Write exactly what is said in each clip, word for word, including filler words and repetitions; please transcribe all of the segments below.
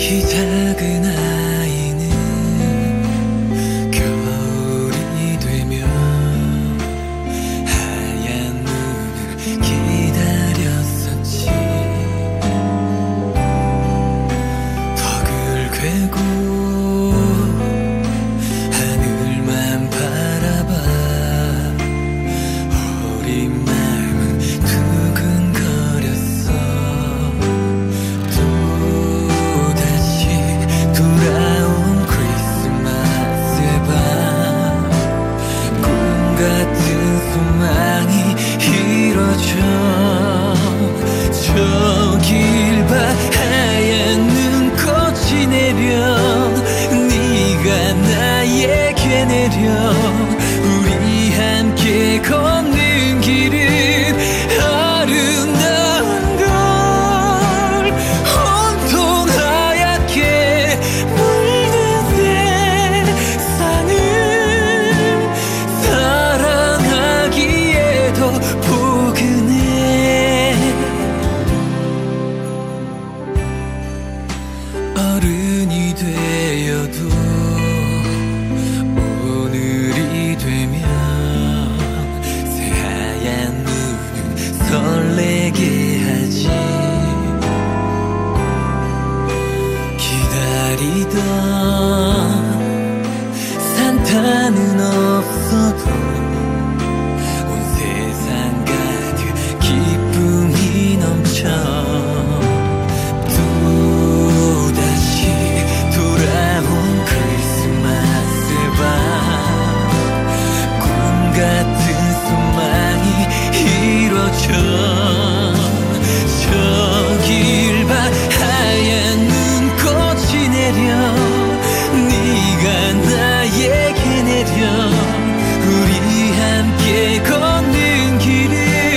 이 작은 아이는 겨울이 되면 하얀 눈을 기다렸었지. 덕을 괴고 하늘만 바라봐 어린 마음은 두근거렸어. 소망이 이뤄져. 저길 봐 하얀 눈꽃이 내려 네가 나에게 내려 우리 함께 걷는 길은 아름다운 걸. 온통 하얗게 물든 세상을 포근해. 어른이 되어도 오늘이 되면 새하얀 눈은 설레게 하지. 기다리던 산타는 없어도 기쁨이 넘쳐. 또다시 돌아온 크리스마스의 밤 꿈 같은 소망이 이루어져. 저길 봐 하얀 눈꽃이 내려 네가 나에게 내려 우리 함께 걷는 길을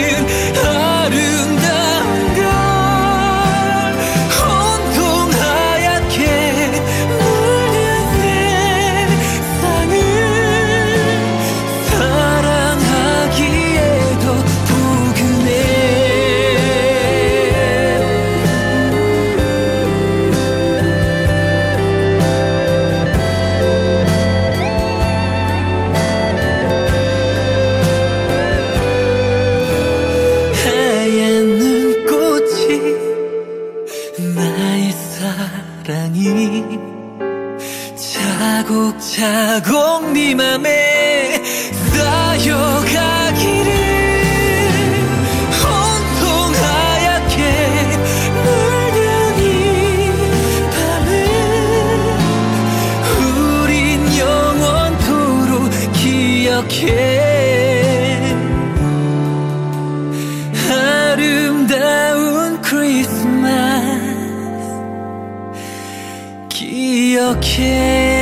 나의 사랑이 차곡차곡 네 맘에 쌓여가기를. 온통 하얗게 물든 이 밤을 우린 영원토록 기억해. 아름다운 크리스마스 기억해.